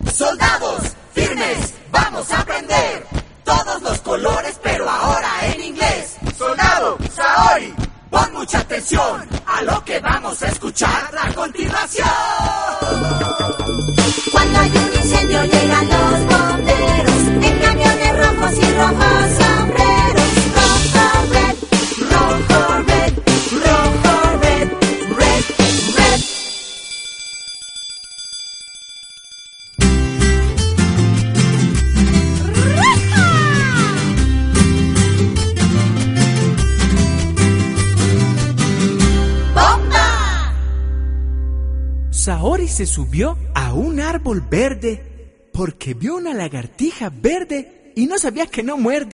Soldados, firmes, vamos a aprender todos los colores, pero ahora en inglés. Soldado, Saori, pon mucha atención a lo que vamos a escuchar a continuación. Cuando hay un incendio llegan los bomberos en camiones rojos y rojos sombreros. Rojo, red, rojo, red, rojo, red, red, red. ¡Bomba! Saori se subió a un árbol verde porque vio una lagartija verde y no sabía que no muerde.